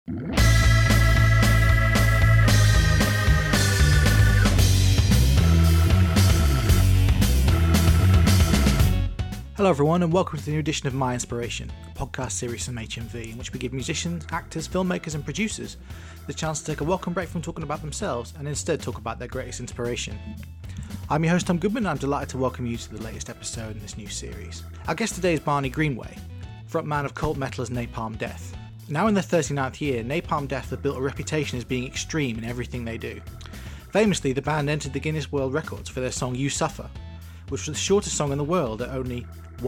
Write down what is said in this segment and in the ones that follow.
Hello everyone and welcome to the new edition of My Inspiration, a podcast series from HMV in which we give musicians, actors, filmmakers and producers the chance to take a welcome break from talking about themselves and instead talk about their greatest inspiration. I'm your host Tom Goodman and I'm delighted to welcome you to the latest episode in this new series. Our guest today is Barney Greenway, frontman of cult metalers Napalm Death. Now in their 39th year, Napalm Death have built a reputation as being extreme in everything they do. Famously, the band entered the Guinness World Records for their song You Suffer, which was the shortest song in the world at only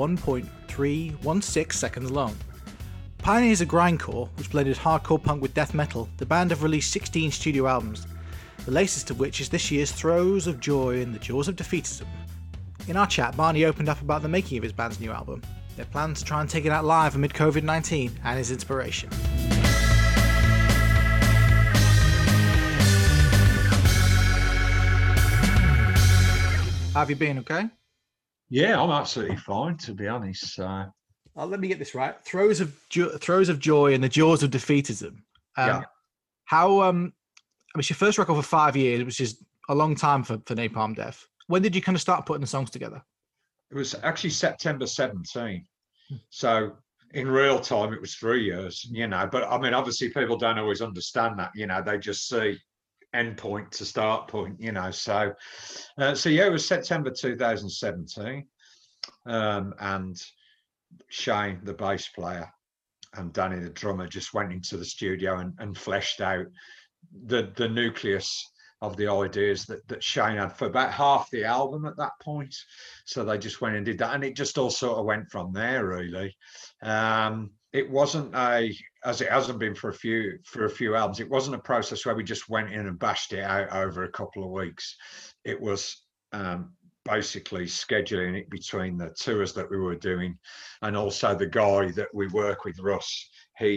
1.316 seconds long. Pioneers of grindcore, which blended hardcore punk with death metal, the band have released 16 studio albums, the latest of which is this year's Throes of Joy and the Jaws of Defeatism. In our chat, Barney opened up about the making of his band's new album, their plans to try and take it out live amid COVID-19, and his inspiration. How have you been, okay? Yeah, I'm absolutely fine, to be honest. Let me get this right. Throes of Joy and the Jaws of Defeatism. Yeah. It's your first record for 5 years, which is a long time for Napalm Death. When did you kind of start putting the songs together? It was actually September 17. So in real time, it was 3 years, But I mean, obviously, people don't always understand that, They just see end point to start point, So yeah, it was September 2017. And Shane, the bass player, and Danny, the drummer, just went into the studio and fleshed out the nucleus of the ideas that Shane had for about half the album at that point. So they just went and did that, and it just all sort of went from there, really. It wasn't as it hasn't been for a few albums. It wasn't a process where we just went in and bashed it out over a couple of weeks. It was basically scheduling it between the tours that we were doing, and also the guy that we work with, Russ.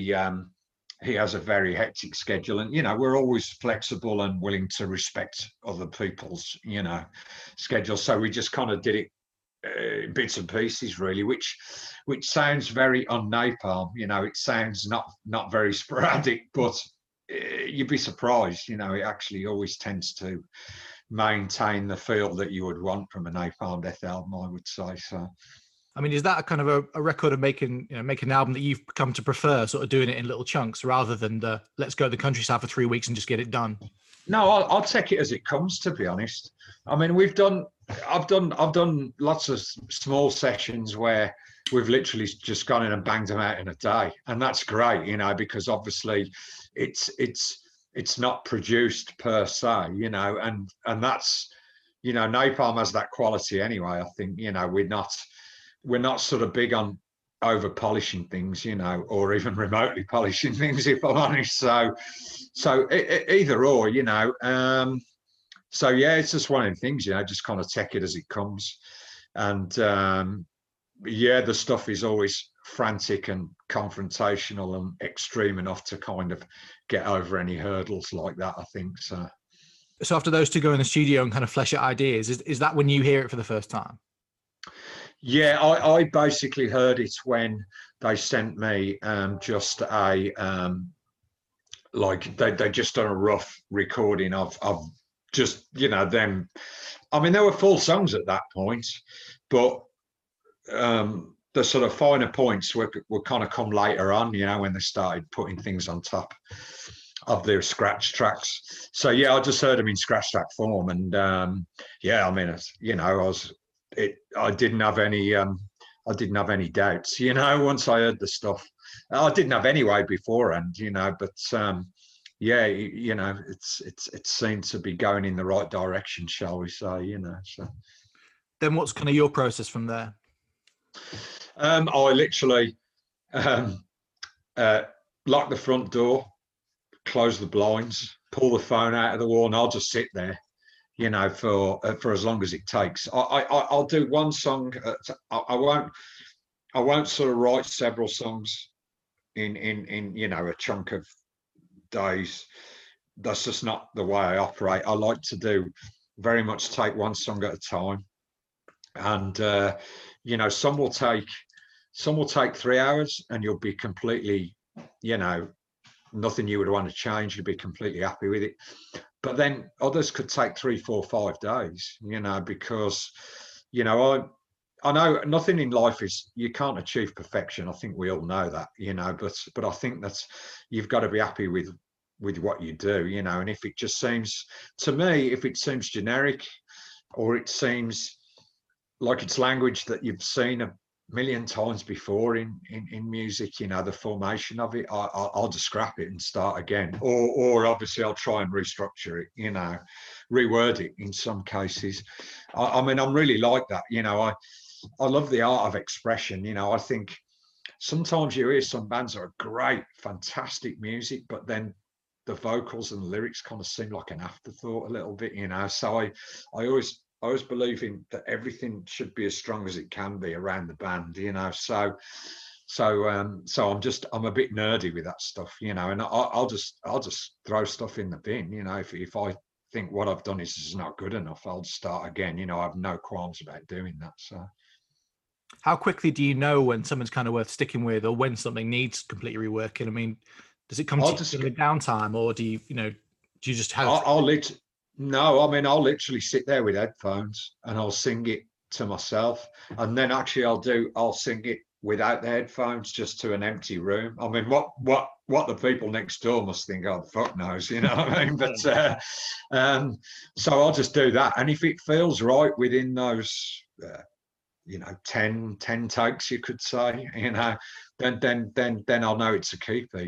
He has a very hectic schedule, and we're always flexible and willing to respect other people's schedules. So we just kind of did it bits and pieces, really, which sounds very un-Napalm. It sounds not very sporadic, but you'd be surprised. It actually always tends to maintain the feel that you would want from a Napalm Death album, I would say. So I mean, is that a kind of a record of making an album that you've come to prefer, sort of doing it in little chunks rather than the let's go to the countryside for 3 weeks and just get it done? No, I'll take it as it comes, to be honest. I mean, I've done lots of small sessions where we've literally just gone in and banged them out in a day, and that's great, because obviously it's not produced per se, and that's Napalm has that quality anyway. I think we're not sort of big on over polishing things, or even remotely polishing things, if I'm honest. So either or, So yeah, it's just one of the things, just kind of take it as it comes. And the stuff is always frantic and confrontational and extreme enough to kind of get over any hurdles like that, I think. So after those two go in the studio and kind of flesh out ideas, is that when you hear it for the first time? Yeah, I basically heard it when they sent me just a they just done a rough recording of just them. I mean, there were full songs at that point, but the sort of finer points were kind of come later on, when they started putting things on top of their scratch tracks. So yeah, I just heard them in scratch track form, and I mean, I didn't have any doubts, once I heard the stuff. I didn't have anyway beforehand, but it seemed to be going in the right direction, shall we say, so. Then what's kind of your process from there? I literally lock the front door, close the blinds, pull the phone out of the wall, and I'll just sit there, for as long as it takes. I'll do one song. I won't sort of write several songs in a chunk of days. That's just not the way I operate. I like to very much take one song at a time, and some will take 3 hours, and you'll be completely nothing you would want to change. You'd be completely happy with it. But then others could take 3, 4, 5 days, because, I know nothing in life is, you can't achieve perfection. I think we all know that, but I think that's, you've got to be happy with what you do, and if it just seems, to me, if it seems generic, or it seems like it's language that you've seen a million times before in music, the formation of it, I'll just scrap it and start again, or obviously I'll try and restructure it, reword it in some cases. I mean, I'm really like that, I love the art of expression. I think sometimes you hear some bands that are great, fantastic music, but then the vocals and the lyrics kind of seem like an afterthought a little bit, so I always believe in that everything should be as strong as it can be around the band, so I'm a bit nerdy with that stuff, and I'll just throw stuff in the bin, if I think what I've done is not good enough, I'll start again. I have no qualms about doing that. So how quickly do you know when someone's kind of worth sticking with, or when something needs completely reworking? I mean, does it come to you in downtime, or do you just have? I'll literally sit there with headphones and I'll sing it to myself, and then actually I'll sing it without the headphones, just to an empty room. I mean, what the people next door must think, oh, fuck knows, what I mean? But so I'll just do that, and if it feels right within those 10 takes, you could say, then I'll know it's a keeper,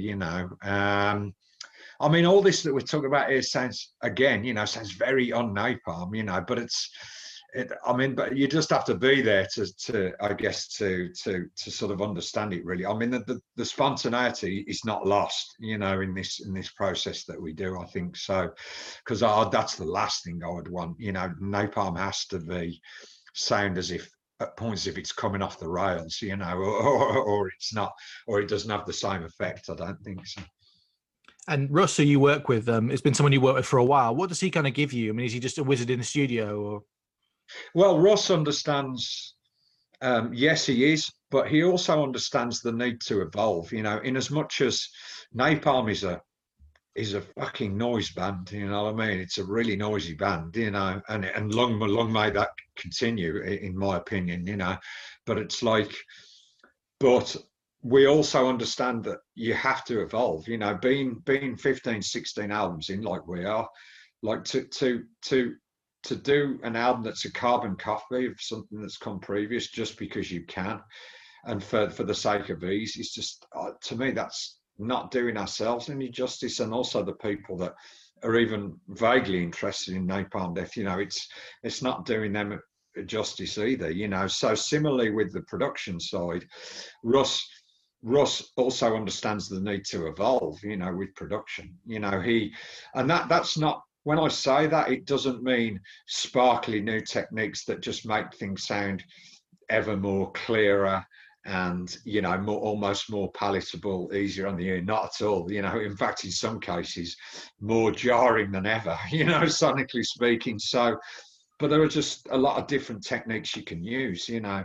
I mean, all this that we're talking about here sounds very un-Napalm, but but you just have to be there to I guess to sort of understand it, really. I mean, the spontaneity is not lost, in this process that we do, I think so, because that's the last thing I would want. Napalm has to be sound as if, at points, if it's coming off the rails, or it's not, or it doesn't have the same effect. I don't think so. And Russ, who you work with, it's been someone you worked with for a while. What does he kind of give you? I mean, is he just a wizard in the studio, or? Well, Russ understands. Yes, he is, but he also understands the need to evolve. In as much as Napalm is a fucking noise band, you know what I mean? It's a really noisy band, and long may that continue, in my opinion, But it's like, but we also understand that you have to evolve, being 15, 16 albums in, like we are, like to do an album that's a carbon copy of something that's come previous, just because you can, and for the sake of ease, it's just, to me, that's not doing ourselves any justice, and also the people that are even vaguely interested in Napalm Death, it's not doing them justice either, So similarly with the production side, Russ also understands the need to evolve, with production, that's not, when I say that, it doesn't mean sparkly new techniques that just make things sound ever more clearer and, almost more palatable, easier on the ear. Not at all. In fact, in some cases, more jarring than ever, sonically speaking. So, but there are just a lot of different techniques you can use,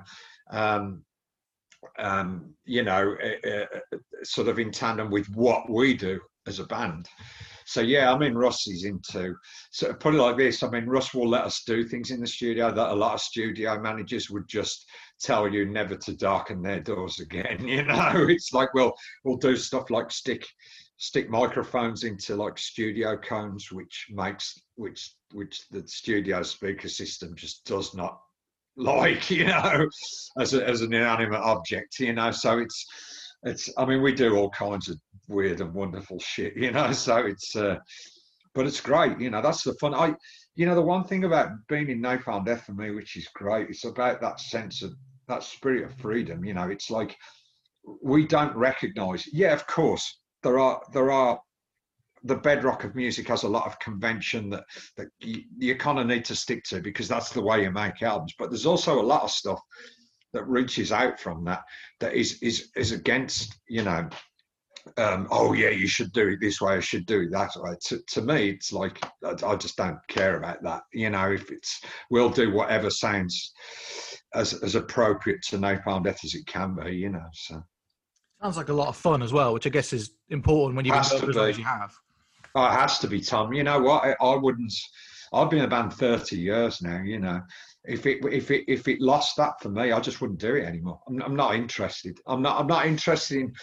sort of in tandem with what we do as a band. So yeah, I mean, Russ is into, so put it like this, I mean, Russ will let us do things in the studio that a lot of studio managers would just tell you never to darken their doors again. It's like, we'll do stuff like stick microphones into like studio cones, which the studio speaker system just does not like, as an inanimate object, so it's, I mean, we do all kinds of weird and wonderful shit, so it's, but it's great, that's the fun. The one thing about being in Napalm Death for me, which is great, it's about that sense of, that spirit of freedom, it's like, we don't recognize, of course, there are, the bedrock of music has a lot of convention that you kind of need to stick to, because that's the way you make albums, but there's also a lot of stuff that reaches out from that is against, oh yeah, you should do it this way, I should do it that way. To me, it's like, I just don't care about that. If it's, we'll do whatever sounds as appropriate to Napalm Death as it can be, so. Sounds like a lot of fun as well, which I guess is important when you've been Has going to for as long as be. you have. Oh, it has to be, Tom. You know what? I wouldn't. I've been in a band 30 years now. You know, if it lost that for me, I just wouldn't do it anymore. I'm not interested. I'm not interested in.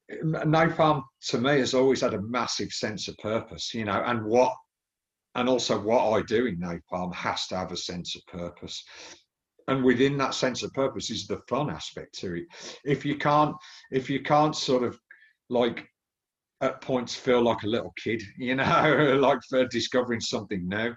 Napalm to me has always had a massive sense of purpose. You know, and also what I do in Napalm has to have a sense of purpose. And within that sense of purpose is the fun aspect to it. If you can't, if you can't sort of like at points feel like a little kid, you know, like for discovering something new,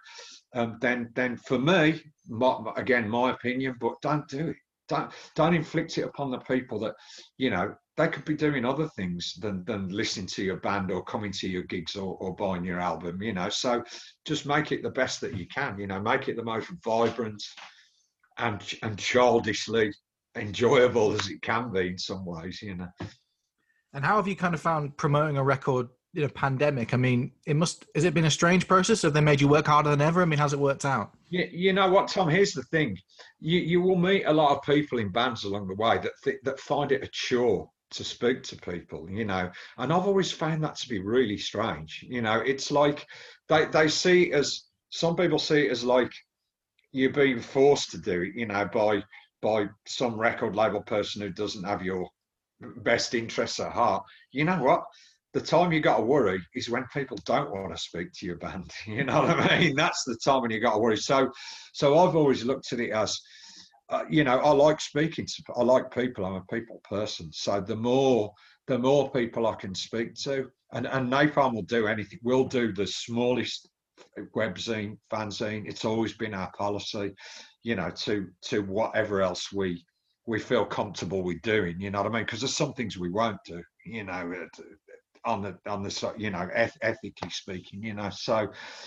then for me, again, my opinion, but don't do it. Don't inflict it upon the people that, you know, they could be doing other things than listening to your band or coming to your gigs or buying your album, you know. So just make it the best that you can, you know, make it the most vibrant and childishly enjoyable as it can be in some ways, you know. And how have you kind of found promoting a record in a pandemic? I mean, has it been a strange process? Have they made you work harder than ever? I mean, how's it worked out? You know what, Tom? Here's the thing: you will meet a lot of people in bands along the way that find it a chore to speak to people, you know. And I've always found that to be really strange. You know, it's like they see it as, some people see it as like you're being forced to do it, you know, by some record label person who doesn't have your best interests at heart. You know what? The time you got to worry is when people don't want to speak to your band. You know what I mean? That's the time when you got to worry. So I've always looked at it as, you know, I like speaking to, I like people. I'm a people person. So the more people I can speak to, and Napalm will do anything. We'll do the smallest webzine, fanzine. It's always been our policy, you know, to whatever else we feel comfortable with doing. You know what I mean? Because there's some things we won't do. You know, on the you know, ethically speaking, you know. So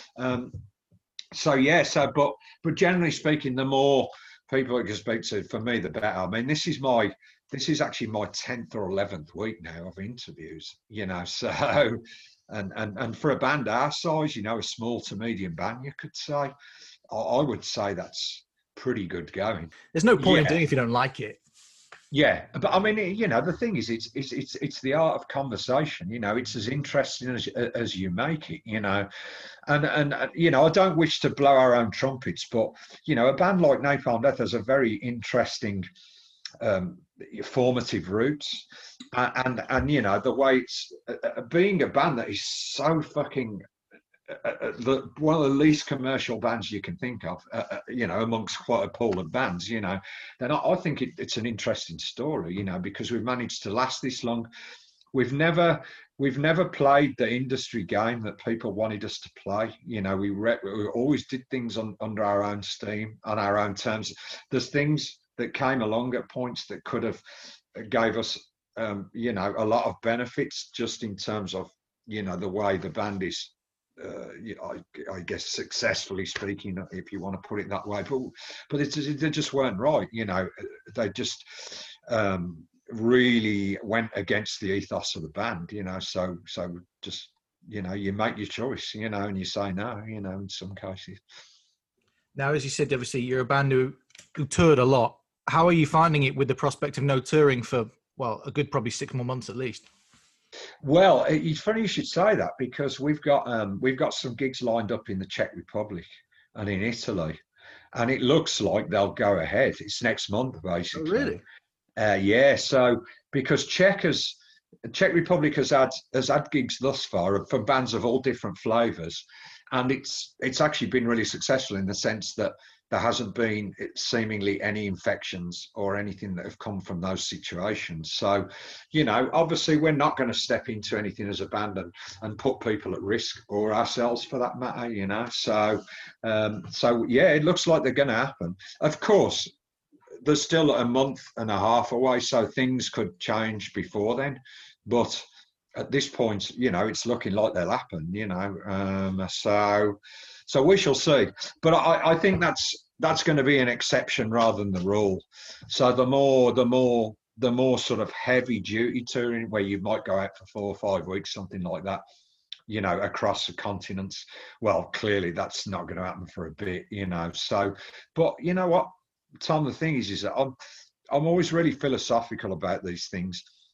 yeah, but generally speaking, the more people I can speak to, for me, the better. I mean, this is actually my 10th or 11th week now of interviews, you know. So and for a band our size, you know, a small to medium band, you could say, I would say that's pretty good going. There's no point in doing it if you don't like it. Yeah, but I mean, you know, the thing is, it's the art of conversation. You know, it's as interesting as you make it. You know, and you know, I don't wish to blow our own trumpets, but you know, a band like Napalm Death has a very interesting, formative roots, and you know, the way it's being a band that is so fucking. One of the least commercial bands you can think of, you know, amongst quite a pool of bands, you know, then I think it's an interesting story, you know, because we've managed to last this long. We've never played the industry game that people wanted us to play. You know, we always did things under our own steam, on our own terms. There's things that came along at points that could have gave us, you know, a lot of benefits just in terms of, you know, the way the band is. I guess successfully speaking, if you want to put it that way, but they just weren't right. You know, they just really went against the ethos of the band. You know, so just, you know, you make your choice. You know, and you say no. You know, in some cases. Now, as you said, obviously you're a band who toured a lot. How are you finding it with the prospect of no touring for, well, a good probably 6 more months at least? Well, it's funny you should say that, because we've got some gigs lined up in the Czech Republic and in Italy, and it looks like they'll go ahead. It's next month, basically. Oh, really? Yeah. So because Czech Republic has had gigs thus far from bands of all different flavours, and it's actually been really successful in the sense that there hasn't been seemingly any infections or anything that have come from those situations. So, you know, obviously we're not going to step into anything as a band and put people at risk, or ourselves for that matter, you know. So yeah, it looks like they're going to happen. Of course, there's still a month and a half away, so things could change before then. But at this point, you know, it's looking like they'll happen, you know. So we shall see. But I think that's going to be an exception rather than the rule. So the more sort of heavy duty touring, where you might go out for 4 or 5 weeks, something like that, you know, across the continents. Well, clearly that's not going to happen for a bit, you know. So, but you know what, Tom, the thing is that I'm always really philosophical about these things.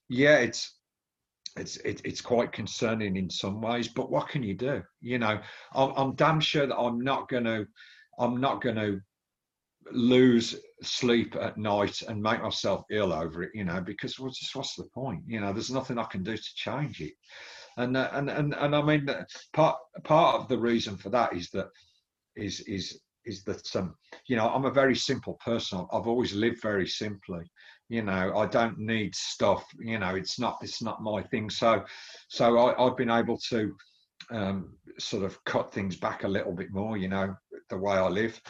yeah, it's quite concerning in some ways, but what can you do? You know, I'm damn sure that I'm not gonna lose sleep at night and make myself ill over it, you know, because what's the point? You know, there's nothing I can do to change it. And I mean, part of the reason for that is that is that you know, I'm a very simple person. I've always lived very simply. You know, I don't need stuff. You know, it's not my thing. So I've been able to sort of cut things back a little bit more. You know, the way I live,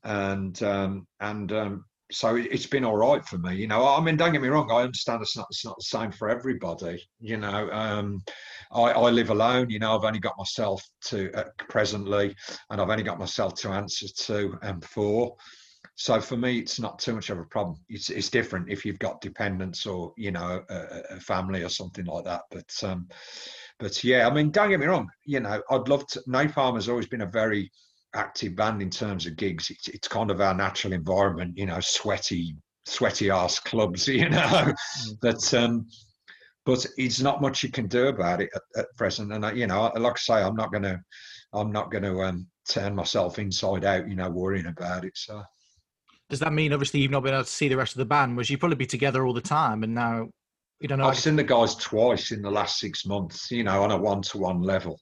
and so it's been all right for me. You know, I mean, don't get me wrong. I understand it's not the same for everybody. You know, I live alone. You know, I've only got myself to presently, and I've only got myself to answer to and for. So for me, it's not too much of a problem. It's different if you've got dependents or, you know, a family or something like that. But yeah, I mean, don't get me wrong. You know, I'd love to. Napalm has always been a very active band in terms of gigs. It's kind of our natural environment. You know, sweaty ass clubs. You know, but it's not much you can do about it at present. And you know, like I say, I'm not gonna turn myself inside out. You know, worrying about it. So. Does that mean obviously you've not been able to see the rest of the band? Was you probably be together all the time, and now you don't know? I've seen the guys twice in the last 6 months. You know, on a one-to-one level.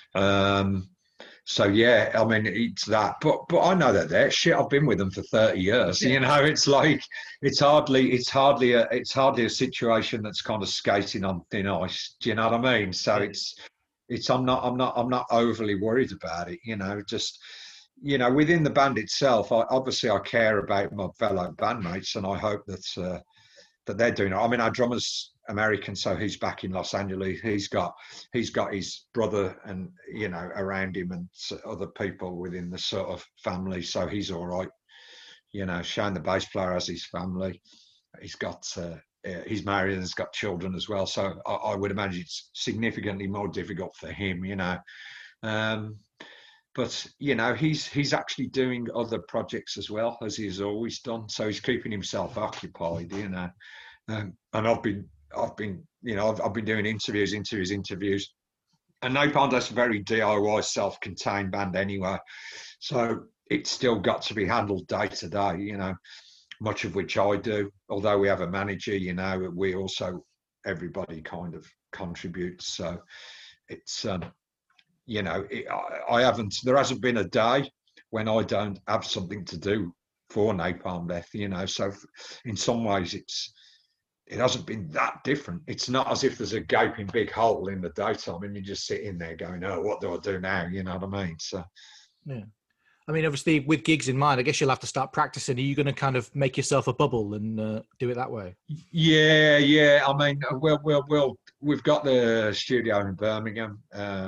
So yeah, I mean it's that, but I know that they're shit. I've been with them for 30 years. You know, it's like it's hardly a situation that's kind of skating on thin ice. Do you know what I mean? So it's I'm not overly worried about it. You know, just. You know, within the band itself, I care about my fellow bandmates, and I hope that they're doing it. I mean, our drummer's American, so he's back in Los Angeles. He's got his brother and, you know, around him, and other people within the sort of family, so he's all right. You know, Shane, the bass player, has his family. He's got he's married and has got children as well. So I would imagine it's significantly more difficult for him. You know. But you know, he's actually doing other projects as well, as he's always done. So he's keeping himself occupied, you know. And I've been you know, I've been doing interviews. And Napalm is a very DIY, self-contained band anyway, so it's still got to be handled day to day. You know, much of which I do. Although we have a manager, you know, we also everybody kind of contributes. So it's you know, there hasn't been a day when I don't have something to do for Napalm Death, you know. So in some ways it hasn't been that different. It's not as if there's a gaping big hole in the daytime and you just sit in there going, oh, what do I do now? You know what I mean? So, yeah. I mean, obviously with gigs in mind, I guess you'll have to start practicing. Are you going to kind of make yourself a bubble and do it that way? Yeah. I mean, we've got the studio in Birmingham.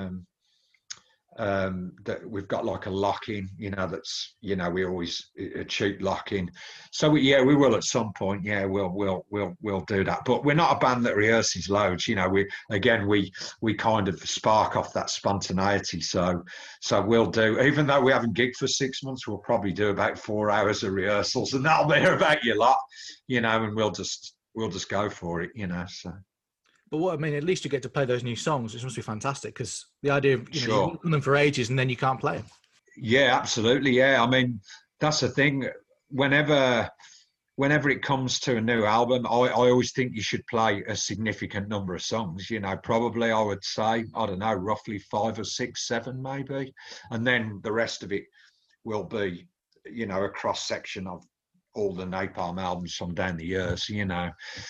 That we've got like a lock-in, you know, that's, you know, we always a cheap lock-in. So we will at some point. Yeah, we'll do that. But we're not a band that rehearses loads. You know, we kind of spark off that spontaneity. So we'll do, even though we haven't gigged for 6 months, we'll probably do about 4 hours of rehearsals, and that'll be about your lot, you know, and we'll just go for it, you know. So. But what I mean, at least you get to play those new songs, which must be fantastic, because the idea of, you know, sure. you work on them for ages and then you can't play them. Yeah, absolutely. Yeah, I mean, that's the thing. Whenever it comes to a new album, I always think you should play a significant number of songs. You know, probably I would say, I don't know, roughly 5 or 6, 7 maybe, and then the rest of it will be, you know, a cross section of all the Napalm albums from down the years. You know.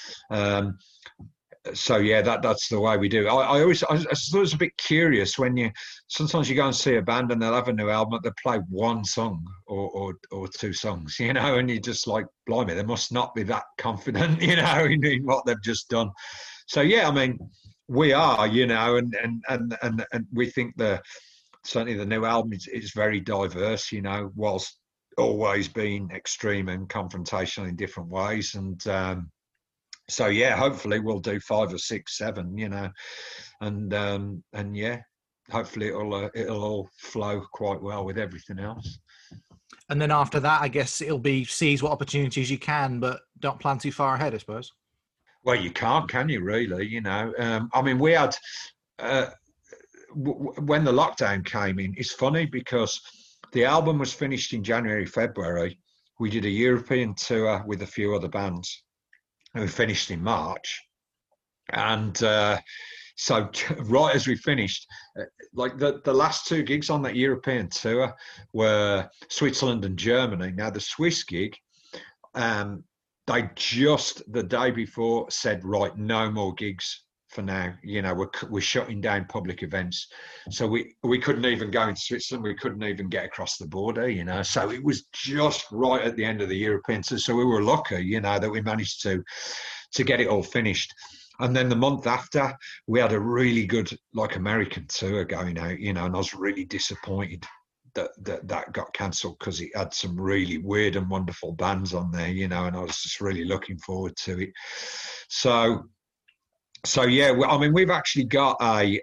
So yeah, that's the way we do it. I was a bit curious when sometimes you go and see a band and they'll have a new album, they play one song or 2 songs, you know, and you're just like, blimey, they must not be that confident, you know, in what they've just done. So yeah, I mean, we are, you know, and we think certainly the new album is very diverse, you know, whilst always being extreme and confrontational in different ways. And so yeah, hopefully we'll do 5 or 6, 7, you know, and yeah, hopefully it'll all flow quite well with everything else. And then after that, I guess it'll be seize what opportunities you can, but don't plan too far ahead, I suppose. Well, you can't, can you? Really? You know, I mean, we had uh, when the lockdown came in. It's funny because the album was finished in January, February. We did a European tour with a few other bands, and we finished in March. And so, right as we finished, like the last two gigs on that European tour were Switzerland and Germany. Now, the Swiss gig, they just the day before said, right, no more gigs for now. You know, we're shutting down public events. So we couldn't even go into Switzerland. We couldn't even get across the border, you know. So it was just right at the end of the European tour. So we were lucky, you know, that we managed to get it all finished. And then the month after, we had a really good, like, American tour going out, you know, and I was really disappointed that got cancelled because it had some really weird and wonderful bands on there, you know, and I was just really looking forward to it. So yeah, I mean, we've actually got a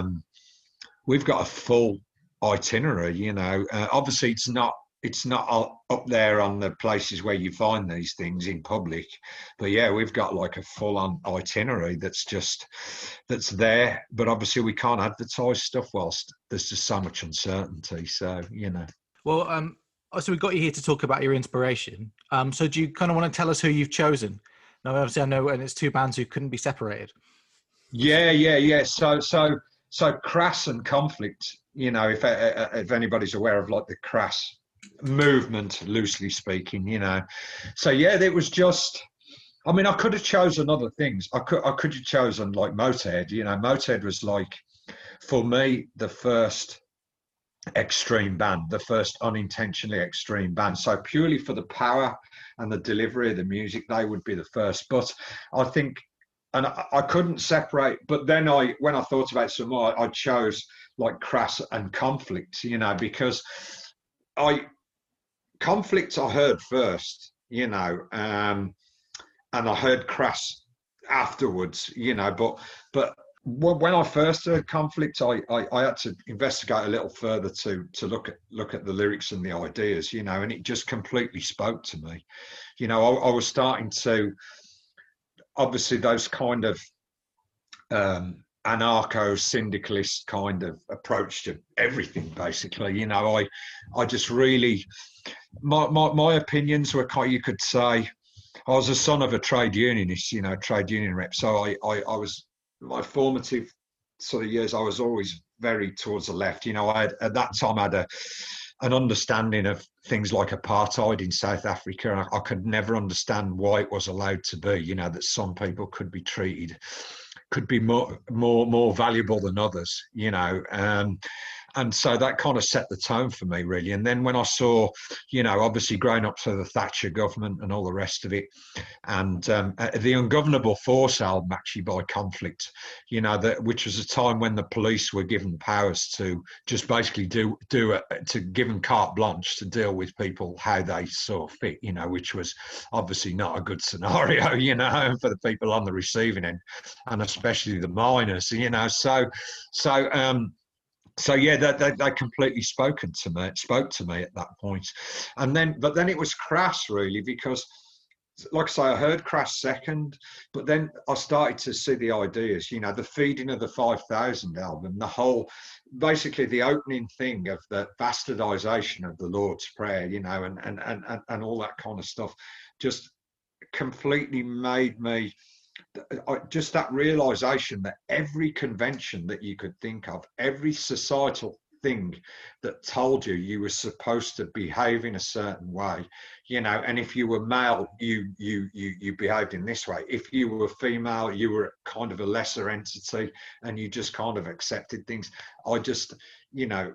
full itinerary, you know. Obviously, it's not up there on the places where you find these things in public, but yeah, we've got like a full-on itinerary that's there. But obviously, we can't advertise stuff whilst there's just so much uncertainty. So, you know. Well, so we've got you here to talk about your inspiration. So do you kind of want to tell us who you've chosen? Now, obviously, I know, and it's two bands who couldn't be separated. Yeah. So Crass and Conflict. You know, if anybody's aware of like the Crass movement, loosely speaking, you know. So yeah, it was just, I mean, I could have chosen other things. I could have chosen like Motorhead, you know. Motorhead was like, for me, the first extreme band, the first unintentionally extreme band. So purely for the power and the delivery of the music, they would be the first. But I think, and I couldn't separate, but then when I thought about it some more, I chose like Crass and Conflict, you know, because Conflict I heard first, you know, and I heard Crass afterwards, you know. But when I first heard Conflict, I had to investigate a little further to look at the lyrics and the ideas, you know, and it just completely spoke to me. You know, I was starting to, obviously, those kind of anarcho-syndicalist kind of approach to everything, basically. You know, I just really, my opinions were kind, you could say, I was a son of a trade unionist, you know, trade union rep. So I was, my formative sort of years, I was always very towards the left. You know, at that time I had an understanding of things like apartheid in South Africa. I could never understand why it was allowed to be, you know, that some people could be treated, could be more valuable than others, you know. And so that kind of set the tone for me, really. And then when I saw, you know, obviously growing up to the Thatcher government and all the rest of it, and the Ungovernable Force album, actually, by Conflict, you know, which was a time when the police were given powers to just basically to give them carte blanche to deal with people how they saw fit, you know, which was obviously not a good scenario, you know, for the people on the receiving end, and especially the miners, you know. So yeah, that completely spoke to me at that point. But then it was Crass, really, because, like I say, I heard Crass second, but then I started to see the ideas, you know, the Feeding of the 5000 album, the whole, basically the opening thing of the bastardization of the Lord's Prayer, you know, and all that kind of stuff, just completely made me, just that realization that every convention that you could think of, every societal thing that told you were supposed to behave in a certain way, you know, and if you were male, you behaved in this way. If you were female, you were kind of a lesser entity, and you just kind of accepted things. I just, you know,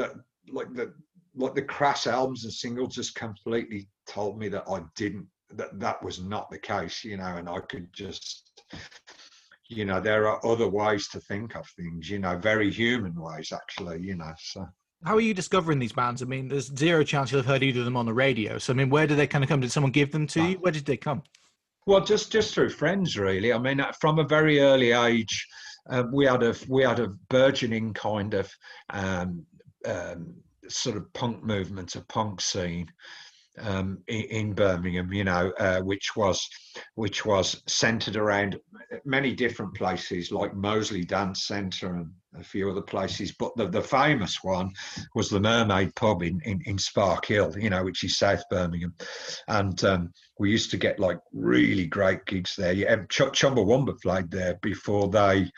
the Crass albums and singles just completely told me that that was not the case, you know, and I could just, you know, there are other ways to think of things, you know, very human ways, actually, you know. So how are you discovering these bands? I mean, there's zero chance you'll have heard either of them on the radio. So, I mean, where did they kind of come? Did someone give them to you? Where did they come? Well, just through friends, really. I mean, from a very early age, we had a burgeoning kind of sort of punk movement, a punk scene. in Birmingham, which was centered around many different places like Moseley Dance Centre and a few other places. But the famous one was the Mermaid Pub in Spark Hill, which is South Birmingham. And we used to get like really great gigs there. Chumbawamba played there before they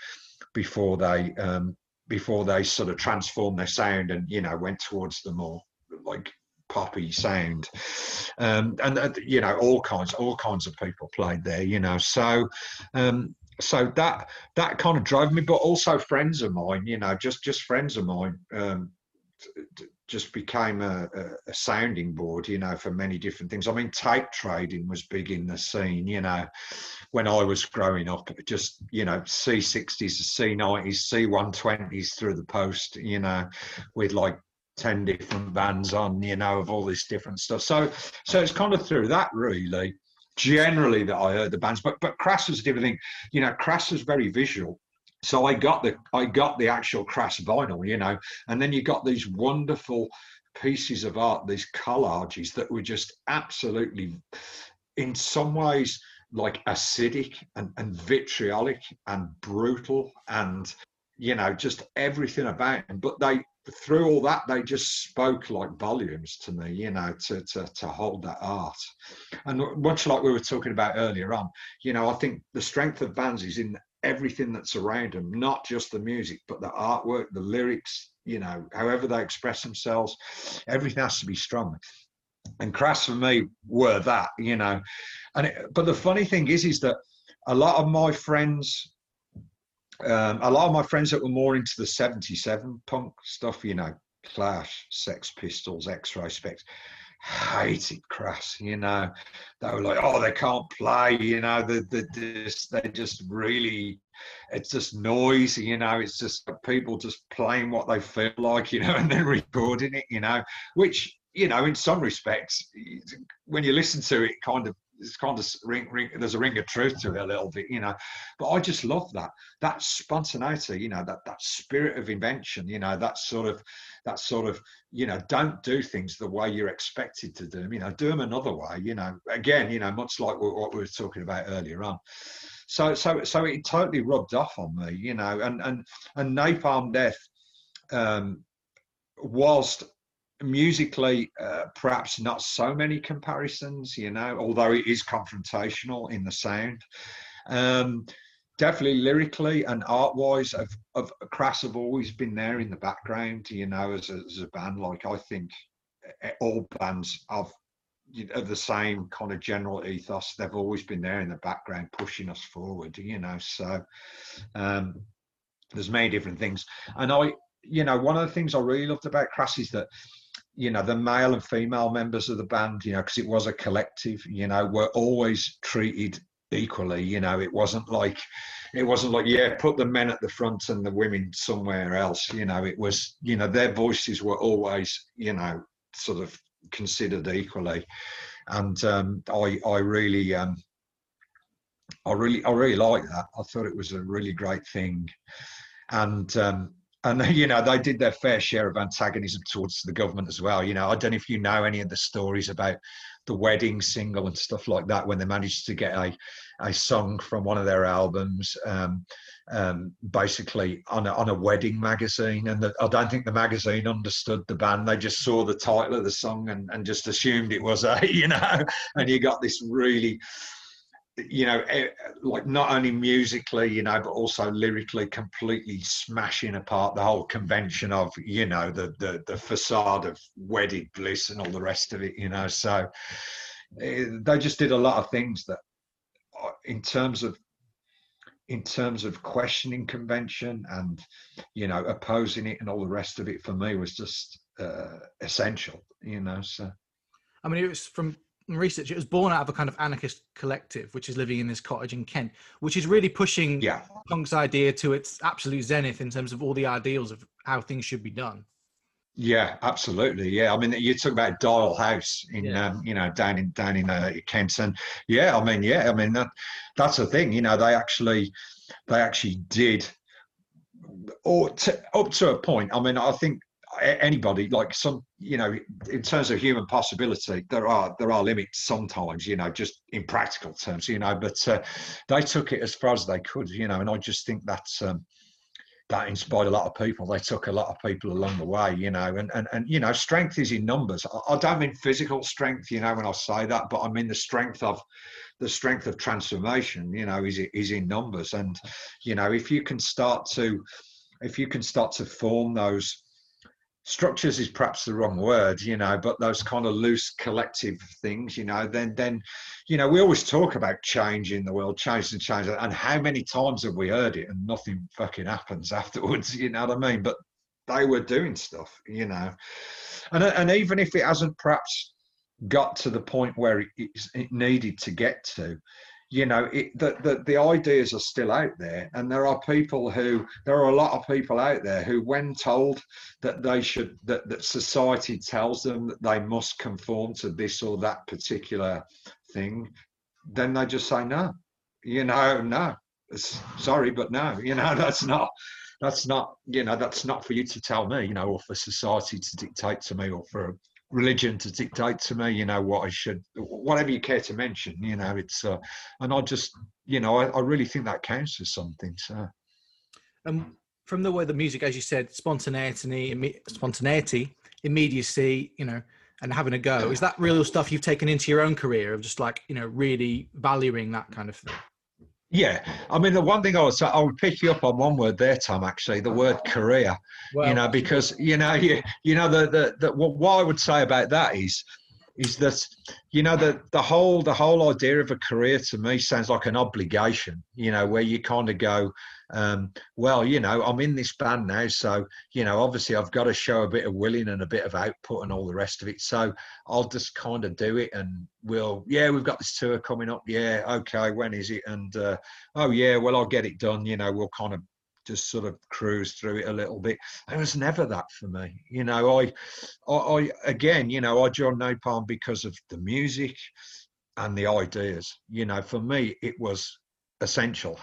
sort of transformed their sound and went towards the more like poppy sound, and all kinds of people played there, so that kind of drove me. But also friends of mine, just friends of mine, just became a sounding board, for many different things. I mean, tape trading was big in the scene, when I was growing up. Just C60s, C90s, C120s through the post, with like 10 different bands on, of all this different stuff. So it's kind of through that really, generally, that I heard the bands. But Crass was a different thing. Crass was very visual. So I got the actual Crass vinyl, and then you got these wonderful pieces of art, these collages that were just absolutely, in some ways, like acidic and vitriolic and brutal and, just everything about them. But through all that, they just spoke like volumes to me, to hold that art. And much like we were talking about earlier on, I think the strength of bands is in everything that's around them, not just the music, but the artwork, the lyrics, however they express themselves. Everything has to be strong. And Crass for me were that, but the funny thing is that a lot of my friends that were more into the 77 punk stuff, Clash, Sex Pistols, X-Ray Spex, hated Crass. They were like, oh, they can't play, they just really, it's just noisy, it's just people just playing what they feel like, and then recording it, which, in some respects, when you listen to it, it's kind of there's a ring of truth to it a little bit, but I just love that spontaneity, that spirit of invention, that sort of, don't do things the way you're expected to do them, do them another way, again, much like what we were talking about earlier on. So it totally rubbed off on me, and Napalm Death, whilst musically, perhaps not so many comparisons, although it is confrontational in the sound. Definitely lyrically and art-wise, of Crass have always been there in the background, as a band. Like, I think all bands of the same kind of general ethos, they've always been there in the background, pushing us forward, so there's many different things. And one of the things I really loved about Crass is that, the male and female members of the band, because it was a collective, were always treated equally. It wasn't like, yeah, put the men at the front and the women somewhere else. It was, their voices were always, sort of considered equally. And I really like that. I thought it was a really great thing. And, they did their fair share of antagonism towards the government as well. I don't know if you know any of the stories about the Wedding single and stuff like that, when they managed to get a song from one of their albums, basically on a wedding magazine. And I don't think the magazine understood the band. They just saw the title of the song and just assumed it was and you got this really, like not only musically, but also lyrically completely smashing apart the whole convention of, the facade of wedded bliss and all the rest of it, so they just did a lot of things that, in terms of questioning convention and, opposing it and all the rest of it, for me was just essential, so. I mean, it was from research, it was born out of a kind of anarchist collective, which is living in this cottage in Kent, which is really pushing punk's idea to its absolute zenith in terms of all the ideals of how things should be done. Yeah, absolutely. Yeah, I mean, you talk about Dial House in, down in Kent, and that's the thing. They actually did, or up to a point. I mean, I think anybody, like some, you know, in terms of human possibility, there are limits sometimes, you know, just in practical terms, you know, but they took it as far as they could, you know, and I just think that's that inspired a lot of people. They took a lot of people along the way, you know, and you know, strength is in numbers. I don't mean physical strength, you know, when I say that, but I mean the strength of transformation, you know, is in numbers. And you know, if you can start to form those structures, is perhaps the wrong word, you know, but those kind of loose collective things, you know, then you know, we always talk about change in the world, change, and how many times have we heard it and nothing fucking happens afterwards, you know what I mean? But they were doing stuff, you know, and even if it hasn't perhaps got to the point where it needed to get to, you know, the ideas are still out there, and there are a lot of people out there who, when told that they should, that society tells them that they must conform to this or that particular thing, then they just say no, you know, no, sorry, but no, you know, that's not, you know, that's not for you to tell me, you know, or for society to dictate to me, or for religion to dictate to me, you know, what I should, whatever you care to mention, you know, it's and I just, you know, I really think that counts as something. So from the way the music, as you said, spontaneity, immediacy, you know, and having a go, is that real stuff you've taken into your own career, of just like, you know, really valuing that kind of thing? Yeah, I mean, the one thing I would pick you up on one word there, Tom. Actually, the word career. Well, you know, because you know, what I would say about that is that, you know, the whole idea of a career to me sounds like an obligation. You know, where you kind of go, well, you know, I'm in this band now, so, you know, obviously I've got to show a bit of willing and a bit of output and all the rest of it. So I'll just kind of do it, and we've got this tour coming up. Yeah, okay, when is it? And oh yeah, well, I'll get it done. You know, we'll kind of just sort of cruise through it a little bit. It was never that for me. You know, I again, you know, I joined Napalm because of the music and the ideas. You know, for me, it was essential.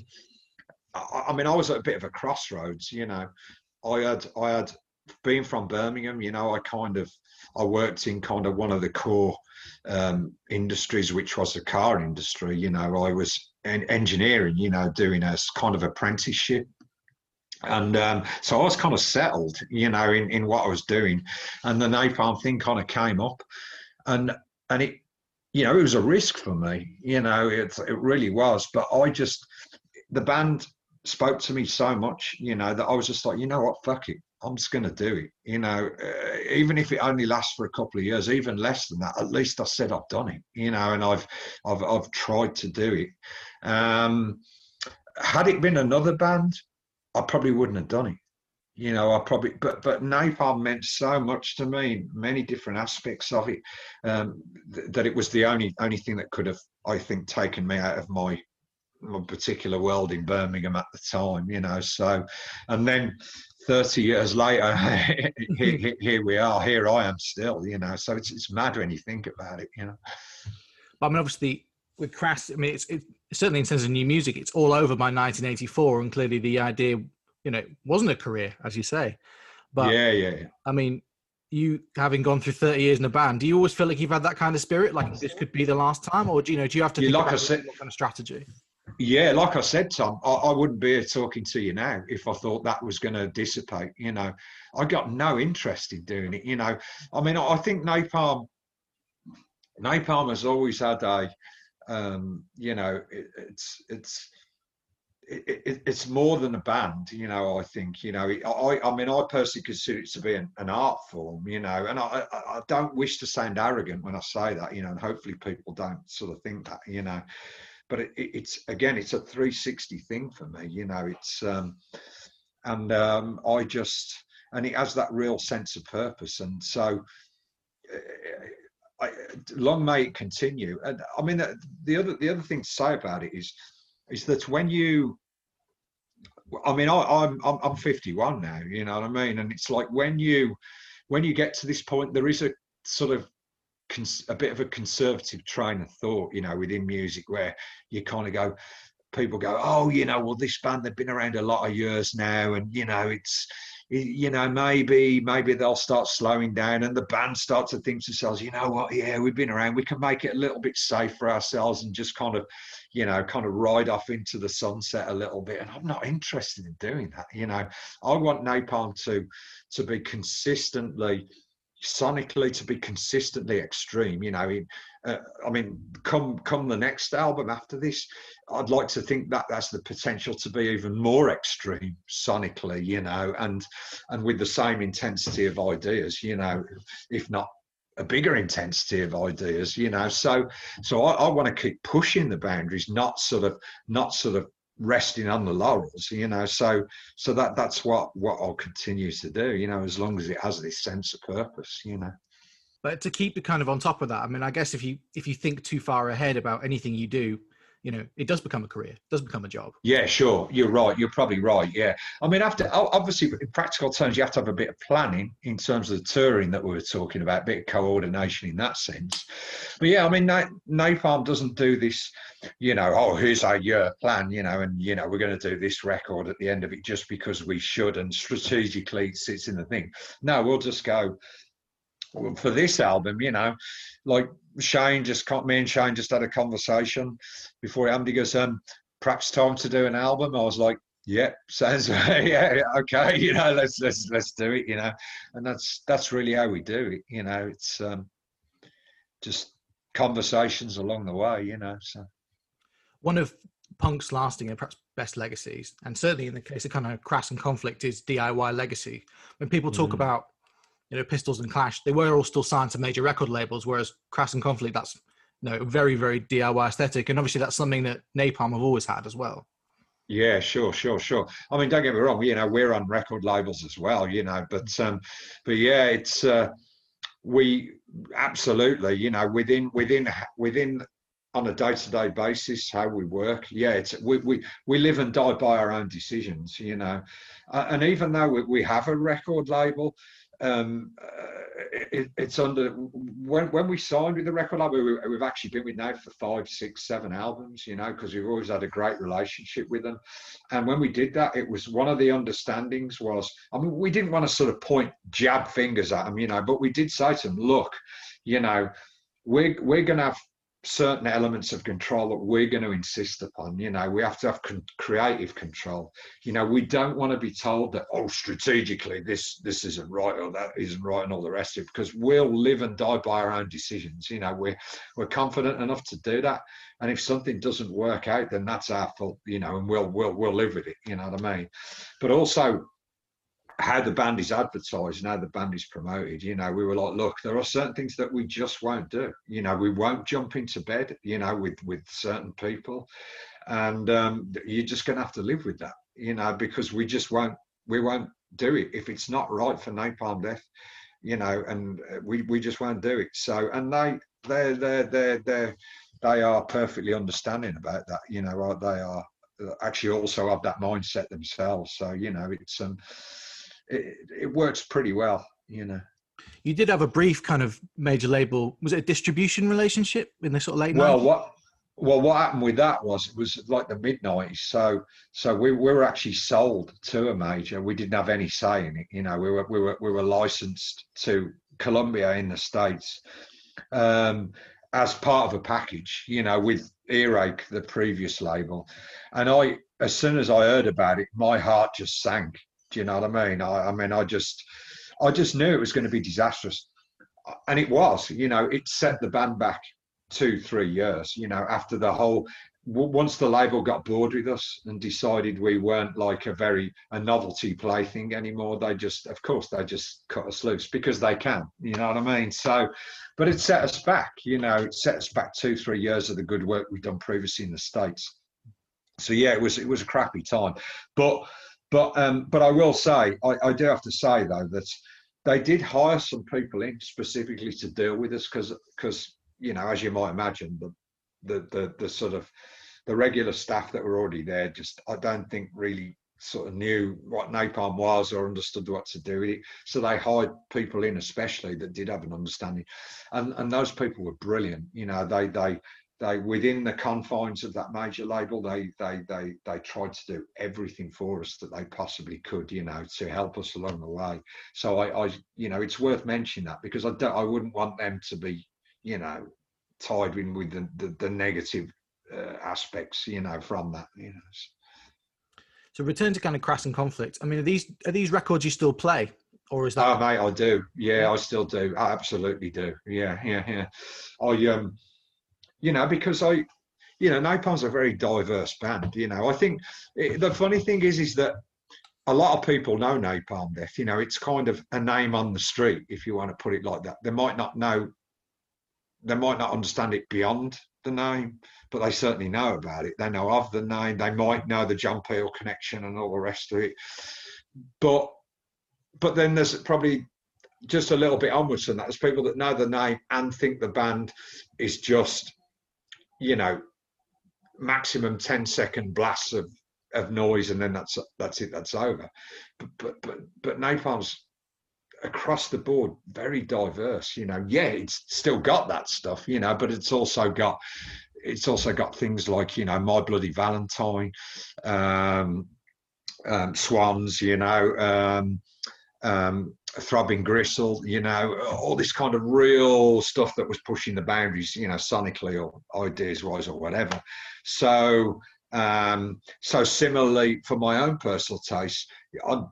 I mean, I was at a bit of a crossroads, you know. I had been from Birmingham, you know, I worked in kind of one of the core industries, which was the car industry. You know, I was engineering, you know, doing a kind of apprenticeship. And so I was kind of settled, you know, in what I was doing. And the Napalm thing kind of came up, and it, you know, it was a risk for me, you know, it really was. But the band spoke to me so much, you know, that I was just like, you know what, fuck it, I'm just going to do it, you know, even if it only lasts for a couple of years, even less than that, at least I said I've done it, you know, and I've tried to do it. Had it been another band, I probably wouldn't have done it, you know. But Napalm meant so much to me, many different aspects of it, that it was the only thing that could have, I think, taken me out of my particular world in Birmingham at the time, you know. So, and then 30 years later, here I am still, you know. So it's mad when you think about it, you know. But I mean, obviously with Crass, I mean, it's certainly in terms of new music, it's all over by 1984, and clearly the idea, you know, wasn't a career, as you say. But yeah. I mean, you having gone through 30 years in a band, do you always feel like you've had that kind of spirit, like this could be the last time, or do you have to think about what kind of strategy? Yeah, like I said, Tom, I wouldn't be here talking to you now if I thought that was going to dissipate. You know, I got no interest in doing it. You know, I mean, I think Napalm has always had a, you know, it's more than a band. You know, I think, you know, I mean, I personally consider it to be an art form. You know, and I don't wish to sound arrogant when I say that. You know, and hopefully people don't sort of think that. You know. But it's again, it's a 360 thing for me, you know. It's and it has that real sense of purpose, and so long may it continue. And I mean, the other thing to say about it is that when you, I mean, I'm 51 now, you know what I mean, and it's like when you get to this point, there is a sort of a bit of a conservative train of thought, you know, within music, where you kind of people go, oh, you know, well, this band, they've been around a lot of years now, and you know, it's, you know, maybe they'll start slowing down, and the band start to think to themselves, you know what, yeah, we've been around, we can make it a little bit safe for ourselves and just kind of, you know, kind of ride off into the sunset a little bit. And I'm not interested in doing that. You know, I want Napalm to be consistently, sonically, to be consistently extreme. You know, I mean, come the next album after this, I'd like to think that that's the potential to be even more extreme sonically, you know, and with the same intensity of ideas, you know, if not a bigger intensity of ideas, you know. So I want to keep pushing the boundaries, not sort of resting on the laurels, you know. So that's what I'll continue to do, you know, as long as it has this sense of purpose, you know. But to keep it kind of on top of that, I mean, I guess if you think too far ahead about anything you do, you know, it does become a career, it does become a job. Yeah, sure. You're right. You're probably right. Yeah. I mean, obviously, in practical terms, you have to have a bit of planning in terms of the touring that we were talking about, a bit of coordination in that sense. But yeah, I mean, Napalm doesn't do this, you know, oh, here's our year plan, you know, and, you know, we're going to do this record at the end of it just because we should, and strategically it sits in the thing. No, we'll just go, for this album, you know, like me and Shane just had a conversation before Andy goes, perhaps time to do an album. I was like, yeah, sounds yeah, okay, you know, let's do it, you know. And that's really how we do it, you know. It's just conversations along the way, you know. So one of punk's lasting and perhaps best legacies, and certainly in the case of kind of Crass and Conflict, is DIY legacy. When people talk about, you know, Pistols and Clash, they were all still signed to major record labels, whereas Crass and Conflict, that's, you know, very, very DIY aesthetic. And obviously that's something that Napalm have always had as well. Yeah, sure. I mean, don't get me wrong, you know, we're on record labels as well, you know, but yeah, it's, we absolutely, you know, within on a day-to-day basis, how we work. Yeah, it's we live and die by our own decisions, you know. And even though we have a record label, it's under, when we signed with the record label, we've actually been with now for 5, 6, 7 albums, you know, because we've always had a great relationship with them. And when we did that, it was one of the understandings was, I mean, we didn't want to sort of jab fingers at them, you know, but we did say to them, look, you know, we're going to have certain elements of control that we're going to insist upon. You know, we have to have creative control. You know, we don't want to be told that, oh, strategically this isn't right or that isn't right and all the rest of it, because we'll live and die by our own decisions. You know, we're confident enough to do that, and if something doesn't work out, then that's our fault, you know, and we'll live with it, you know what I mean? But also how the band is advertised and how the band is promoted, you know, we were like, look, there are certain things that we just won't do. You know, we won't jump into bed, you know, with certain people, and you're just going to have to live with that, you know, because we won't do it if it's not right for Napalm Death, you know, and we just won't do it. So, and they are perfectly understanding about that, you know. They are actually also have that mindset themselves. So, you know, it's it works pretty well, you know. You did have a brief kind of major label, was it a distribution relationship in the sort of late 90s? What happened with that was, it was like the mid-90s. So we were actually sold to a major. We didn't have any say in it, you know. We were licensed to Columbia in the States, as part of a package, you know, with Earache, the previous label. And as soon as I heard about it, my heart just sank. Do you know what I mean? I mean, I just knew it was going to be disastrous, and it was. You know, it set the band back 2-3 years. You know, after the whole, once the label got bored with us and decided we weren't like a novelty plaything anymore, they just cut us loose because they can. You know what I mean? So, but it set us back. You know, it set us back 2-3 years of the good work we'd done previously in the States. So yeah, it was a crappy time, but I will say, I do have to say though that they did hire some people in specifically to deal with us, because you know, as you might imagine, the sort of the regular staff that were already there, just I don't think really sort of knew what Napalm was or understood what to do with it. So they hired people in, especially that did have an understanding, and those people were brilliant. You know, within the confines of that major label, they tried to do everything for us that they possibly could, to help us along the way. So I it's worth mentioning that, because I wouldn't want them to be, tied in with the negative aspects, from that, So return to kind of Crass and Conflict. I mean, are these records you still play, or is that? Oh, mate, I do. Yeah, I still do. I absolutely do. Yeah. Because Napalm's a very diverse band. I think the funny thing is that a lot of people know Napalm Death. It's kind of a name on the street, if you want to put it like that. They might not understand it beyond the name, but they certainly know about it. They know of the name. They might know the John Peel connection and all the rest of it. But then there's probably just a little bit onwards from that. There's people that know the name and think the band is just, maximum 10-second blasts of noise, and then that's it, that's over. But Napalm's across the board very diverse. It's still got that stuff, but it's also got things like, My Bloody Valentine, Swans, Throbbing Gristle, all this kind of real stuff that was pushing the boundaries, sonically or ideas wise or whatever. So similarly, for my own personal taste, I'm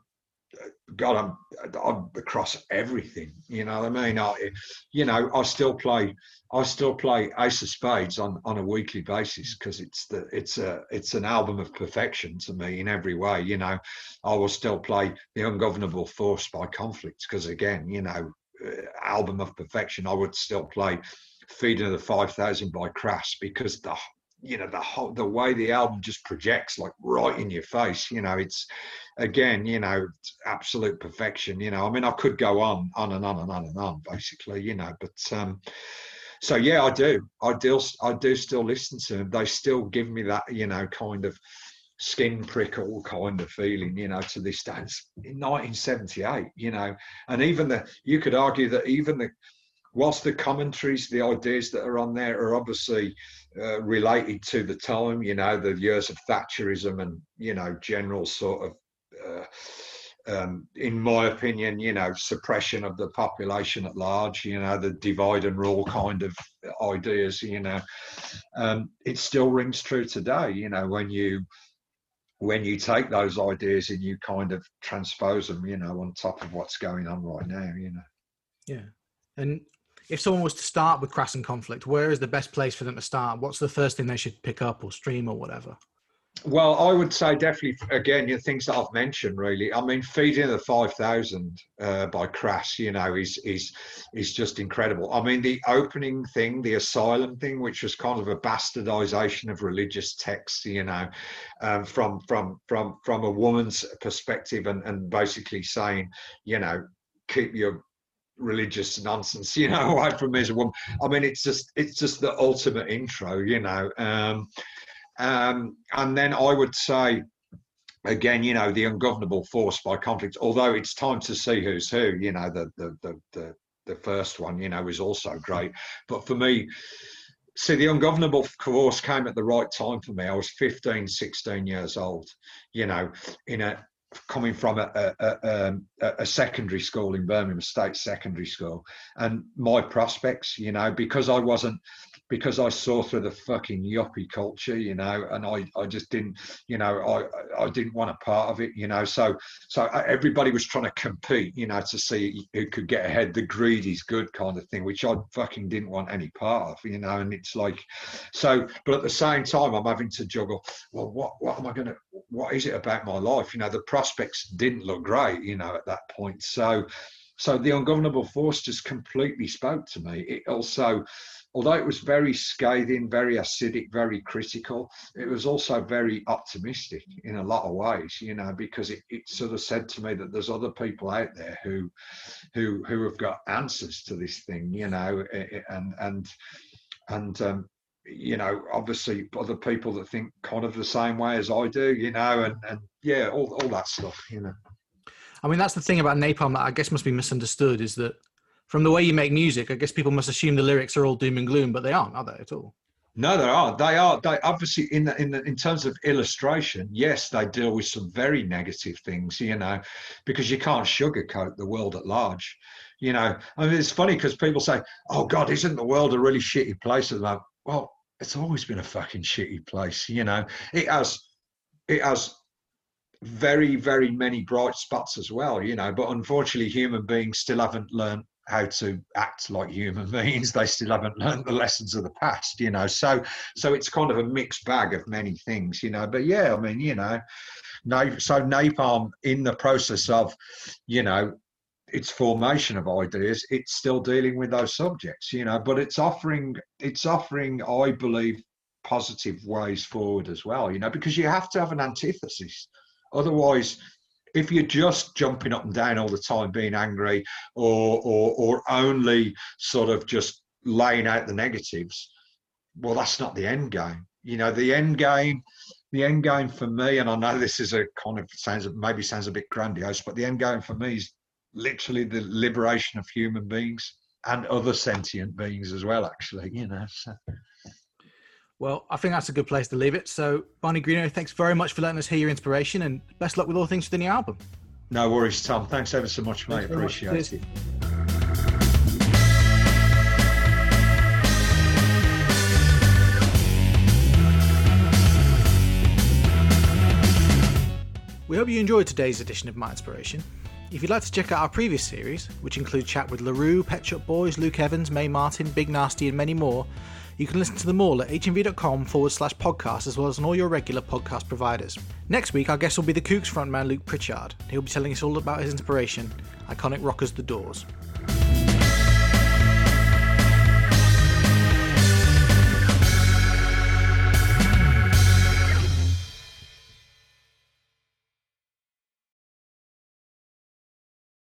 across everything. You know what I mean? I still play Ace of Spades on a weekly basis, because it's an album of perfection to me in every way. I will still play The Ungovernable Force by Conflict, because again, album of perfection. I would still play Feeding of the 5,000 by Crass, because the way the album just projects like right in your face. It's again, absolute perfection. I could go on and on and on and on, basically. But so yeah, I do still listen to them. They still give me that, kind of skin prickle kind of feeling, to this day. It's in 1978, and even you could argue that even whilst the commentaries, the ideas that are on there are obviously related to the time, the years of Thatcherism and, general sort of, in my opinion, suppression of the population at large, the divide and rule kind of ideas, it still rings true today, when you take those ideas and you kind of transpose them, on top of what's going on right now, Yeah. And if someone was to start with Crass and Conflict, where is the best place for them to start? What's the first thing they should pick up or stream or whatever? Well, I would say definitely, again, things that I've mentioned, really. I mean, Feeding the 5,000 by Crass, is just incredible. I mean, the opening thing, the Asylum thing, which was kind of a bastardization of religious texts, from a woman's perspective, and basically saying, keep your religious nonsense, away from me as a woman. I mean, it's just the ultimate intro, and then I would say, again, The Ungovernable Force by Conflict, although it's time to see who's who, the first one, is also great. But for me, see, The Ungovernable Force came at the right time for me. I was 15, 16 years old, coming from a secondary school in Birmingham, State Secondary School, and my prospects, because I saw through the fucking yuppie culture, and I just didn't, I didn't want a part of it, so everybody was trying to compete, to see who could get ahead, the greed is good kind of thing, which I fucking didn't want any part of, and it's like, so, but at the same time, I'm having to juggle, well, what is it about my life? The prospects didn't look great, at that point. So The Ungovernable Force just completely spoke to me. It also, although it was very scathing, very acidic, very critical, it was also very optimistic in a lot of ways, because it sort of said to me that there's other people out there who have got answers to this thing, and obviously other people that think kind of the same way as I do, and yeah, all that stuff, I mean, that's the thing about Napalm that I guess must be misunderstood, is that from the way you make music, I guess people must assume the lyrics are all doom and gloom, but they aren't, are they, at all? No, there are. They are. They obviously in terms of illustration, yes, they deal with some very negative things, because you can't sugarcoat the world at large. I mean, it's funny because people say, "Oh God, isn't the world a really shitty place?" And I'm like, well, it's always been a fucking shitty place. It has very, very many bright spots as well. But unfortunately, human beings still haven't learned how to act like human beings. They still haven't learned the lessons of the past, so it's kind of a mixed bag of many things, but yeah, I mean, so napalm, in the process of its formation of ideas, it's still dealing with those subjects, but it's offering, I believe, positive ways forward as well, because you have to have an antithesis. Otherwise, if you're just jumping up and down all the time, being angry, or only sort of just laying out the negatives, well, that's not the end game. The end game for me, and I know this is a kind of sounds a bit grandiose, but the end game for me is literally the liberation of human beings and other sentient beings as well, actually, So. Well, I think that's a good place to leave it. So, Barney Greeno, thanks very much for letting us hear your inspiration, and best luck with all things for the new album. No worries, Tom. Thanks ever so much, mate. Appreciate it. We hope you enjoyed today's edition of My Inspiration. If you'd like to check out our previous series, which include chat with LaRue, Pet Shop Boys, Luke Evans, Mae Martin, Big Nasty, and many more, you can listen to them all at hmv.com/podcast, as well as on all your regular podcast providers. Next week, our guest will be the Kooks frontman Luke Pritchard. He'll be telling us all about his inspiration, iconic rockers The Doors.